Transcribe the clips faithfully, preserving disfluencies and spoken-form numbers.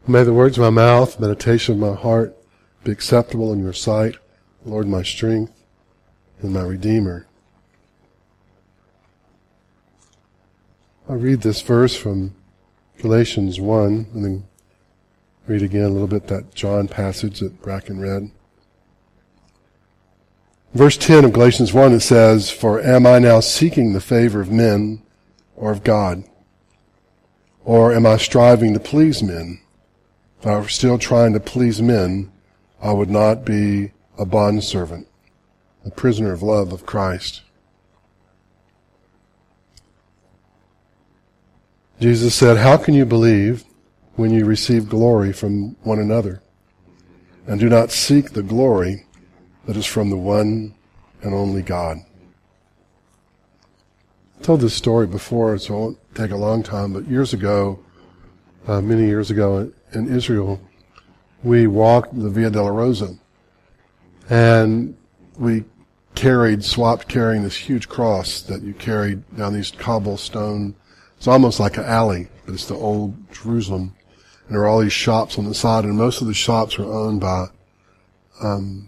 May the words of my mouth, meditation of my heart be acceptable in your sight, Lord, my strength and my Redeemer. I'll read this verse from Galatians one, and then read again a little bit that John passage that Bracken read. Verse ten of Galatians one, it says, "For am I now seeking the favor of men or of God? Or am I striving to please men? If I were still trying to please men, I would not be a bondservant, a prisoner of love of Christ." Jesus said, "How can you believe when you receive glory from one another, and do not seek the glory that is from the one and only God?" I told this story before, so it won't take a long time, but years ago, uh, many years ago in Israel, we walked the Via Dolorosa, and we carried, swapped carrying this huge cross that you carried down these cobblestone. It's almost like an alley, but it's the old Jerusalem. And there are all these shops on the side, and most of the shops are owned by um,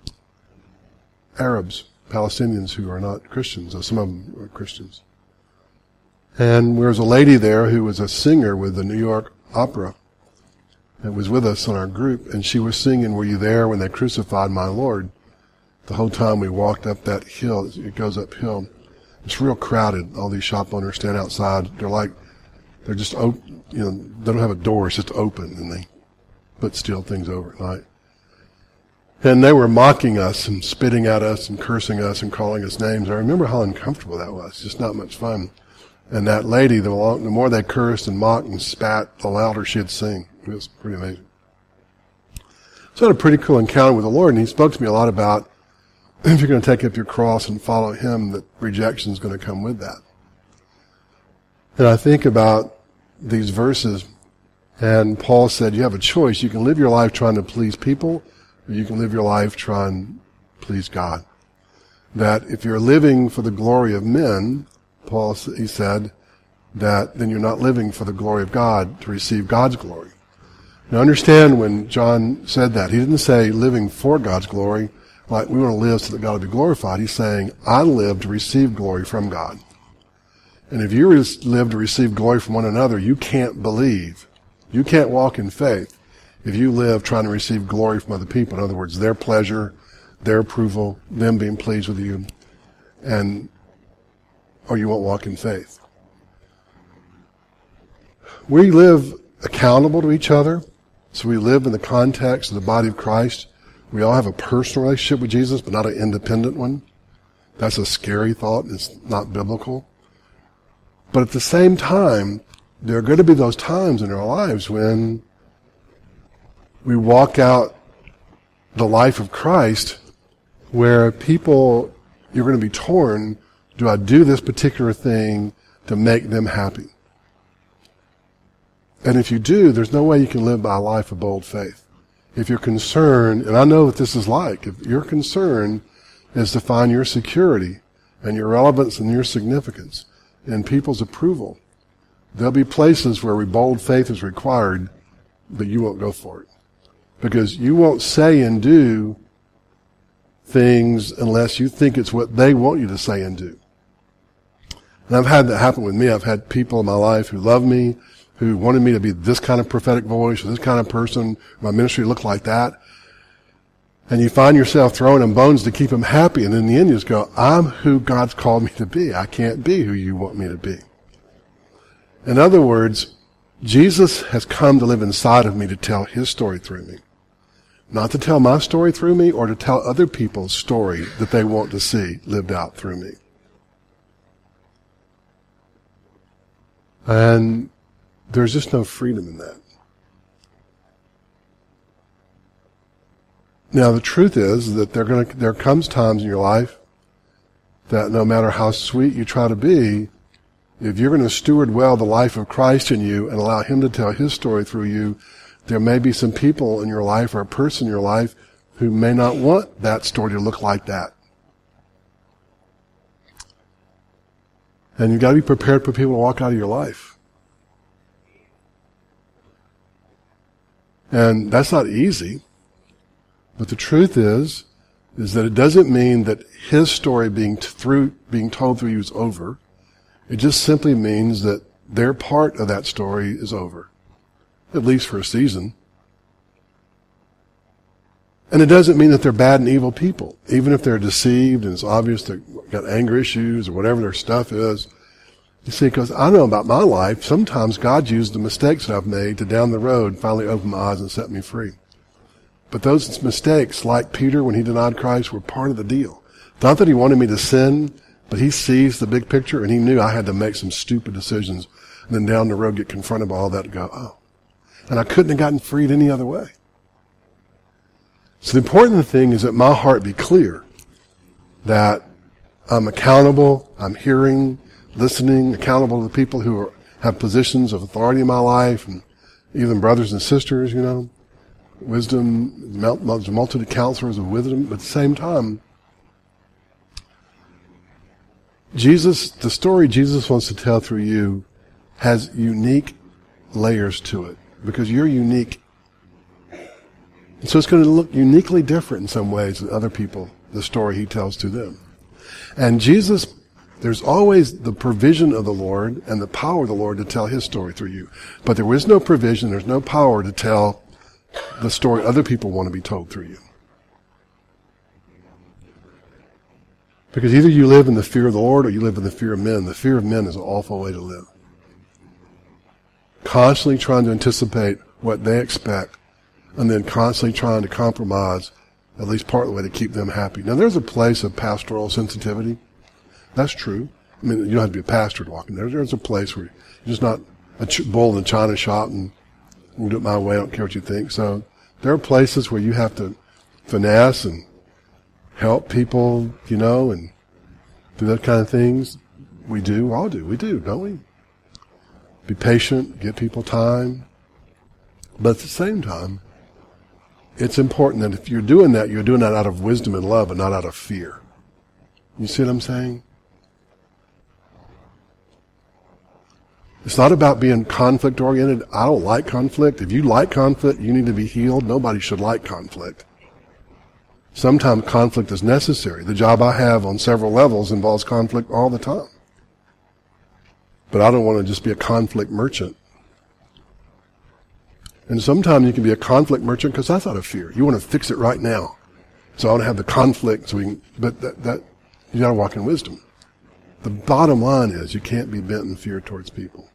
Arabs, Palestinians who are not Christians, or some of them are Christians. And there was a lady there who was a singer with the New York Opera that was with us on our group, and she was singing, "Were you there when they crucified my Lord?" The whole time we walked up that hill. It goes uphill. It's real crowded. All these shop owners stand outside. They're like, they're just open, you know, they don't have a door, it's just open, and they put steel things over at night. And they were mocking us and spitting at us and cursing us and calling us names. I remember how uncomfortable that was. Just not much fun. And that lady, the, long, the more they cursed and mocked and spat, the louder she'd sing. It was pretty amazing. So I had a pretty cool encounter with the Lord, and he spoke to me a lot about if you're going to take up your cross and follow him, that rejection is going to come with that. And I think about these verses, and Paul said, you have a choice. You can live your life trying to please people, or you can live your life trying to please God. That if you're living for the glory of men, Paul, he said, that then you're not living for the glory of God to receive God's glory. Now understand, when John said that, he didn't say living for God's glory, like we want to live so that God will be glorified. He's saying, I live to receive glory from God. And if you live to receive glory from one another, you can't believe. You can't walk in faith if you live trying to receive glory from other people. In other words, their pleasure, their approval, them being pleased with you, and or you won't walk in faith. We live accountable to each other, so we live in the context of the body of Christ. We all have a personal relationship with Jesus, but not an independent one. That's a scary thought. It's not biblical. But at the same time, there are going to be those times in our lives when we walk out the life of Christ where people, you're going to be torn. Do I do this particular thing to make them happy? And if you do, there's no way you can live by a life of bold faith. If you're concerned, and I know what this is like, if your concern is to find your security and your relevance and your significance in people's approval, there'll be places where bold faith is required, but you won't go for it. Because you won't say and do things unless you think it's what they want you to say and do. And I've had that happen with me. I've had people in my life who love me, who wanted me to be this kind of prophetic voice, or this kind of person, my ministry looked like that. And you find yourself throwing them bones to keep them happy, and in the end you just go, I'm who God's called me to be. I can't be who you want me to be. In other words, Jesus has come to live inside of me to tell his story through me. Not to tell my story through me, or to tell other people's story that they want to see lived out through me. And there's just no freedom in that. Now, the truth is that there, gonna, there comes times in your life that no matter how sweet you try to be, if you're going to steward well the life of Christ in you and allow him to tell his story through you, there may be some people in your life or a person in your life who may not want that story to look like that. And you've got to be prepared for people to walk out of your life. And that's not easy. But the truth is, is that it doesn't mean that his story being t- through being told through you is over. It just simply means that their part of that story is over, at least for a season. And it doesn't mean that they're bad and evil people, even if they're deceived and it's obvious they've got anger issues or whatever their stuff is. You see, because I know about my life, sometimes God used the mistakes that I've made to down the road finally open my eyes and set me free. But those mistakes, like Peter when he denied Christ, were part of the deal. Not that he wanted me to sin, but he sees the big picture and he knew I had to make some stupid decisions and then down the road get confronted by all that and go, oh. And I couldn't have gotten freed any other way. So the important thing is that my heart be clear, that I'm accountable, I'm hearing, listening, accountable to the people who are, have positions of authority in my life, and even brothers and sisters, you know, wisdom, there's a multitude of counselors of wisdom, but at the same time, Jesus, the story Jesus wants to tell through you has unique layers to it, because you're unique. And so it's going to look uniquely different in some ways than other people, the story he tells to them. And Jesus, there's always the provision of the Lord and the power of the Lord to tell his story through you. But there is no provision, there's no power to tell the story other people want to be told through you. Because either you live in the fear of the Lord or you live in the fear of men. The fear of men is an awful way to live. Constantly trying to anticipate what they expect and then constantly trying to compromise at least part of the way to keep them happy. Now, there's a place of pastoral sensitivity. That's true. I mean, you don't have to be a pastor to walk in there. There's a place where you're just not a ch- bull in a china shop and you do it my way, I don't care what you think. So there are places where you have to finesse and help people, you know, and do that kind of things. We do, we all do, we do, don't we? Be patient, give people time. But at the same time, it's important that if you're doing that, you're doing that out of wisdom and love and not out of fear. You see what I'm saying? It's not about being conflict oriented. I don't like conflict. If you like conflict, you need to be healed. Nobody should like conflict. Sometimes conflict is necessary. The job I have on several levels involves conflict all the time. But I don't want to just be a conflict merchant. And sometimes you can be a conflict merchant because that's out of fear. You want to fix it right now. So I want to have the conflict so we can, but that, that, you got to walk in wisdom. The bottom line is you can't be bent in fear towards people.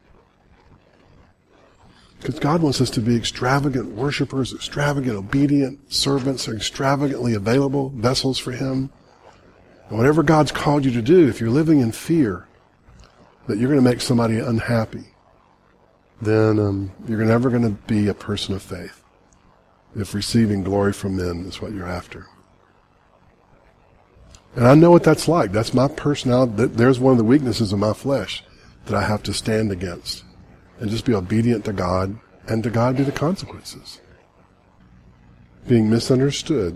Because God wants us to be extravagant worshipers, extravagant obedient servants, extravagantly available vessels for him. And whatever God's called you to do, if you're living in fear that you're going to make somebody unhappy, then um, you're never going to be a person of faith. If receiving glory from men is what you're after. And I know what that's like. That's my personality. There's one of the weaknesses of my flesh that I have to stand against. And just be obedient to God, and to God be the consequences. Being misunderstood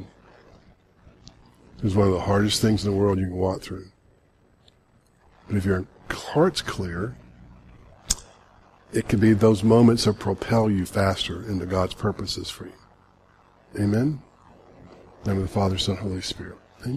is one of the hardest things in the world you can walk through. But if your heart's clear, it can be those moments that propel you faster into God's purposes for you. Amen? In the name of the Father, Son, Holy Spirit.